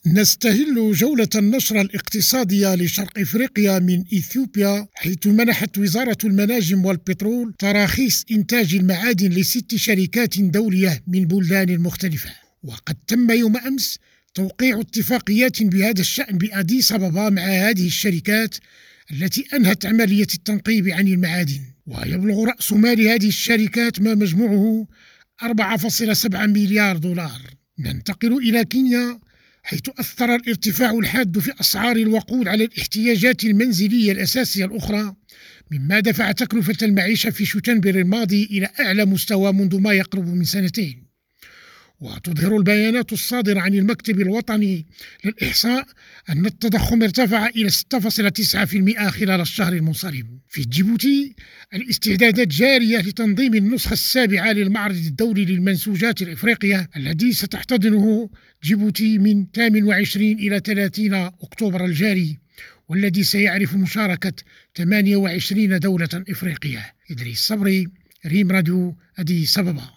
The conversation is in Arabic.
نستهل جولة النشرة الاقتصادية لشرق إفريقيا من إثيوبيا، حيث منحت وزارة المناجم والبترول تراخيص إنتاج المعادن ل6 شركات دولية من بلدان مختلفة. وقد تم يوم أمس توقيع اتفاقيات بهذا الشأن بأديس أبابا مع هذه الشركات التي أنهت عملية التنقيب عن المعادن. ويبلغ رأس مال هذه الشركات ما مجموعه 4.7 مليار دولار. ننتقل إلى كينيا، حيث أثر الارتفاع الحاد في أسعار الوقود على الاحتياجات المنزلية الأساسية الأخرى، مما دفع تكلفة المعيشة في شتنبر الماضي إلى أعلى مستوى منذ ما يقرب من 2 سنين. وتظهر البيانات الصادرة عن المكتب الوطني للإحصاء أن التضخم ارتفع إلى 6.9% خلال الشهر المنصرم. في جيبوتي الاستعدادات جارية لتنظيم النسخة السابعة للمعرض الدولي للمنسوجات الإفريقية الذي ستحتضنه جيبوتي من 28 إلى 30 أكتوبر الجاري، والذي سيعرف مشاركة 28 دولة إفريقية. إدريس صبري، ريم راديو، أديس أبابا.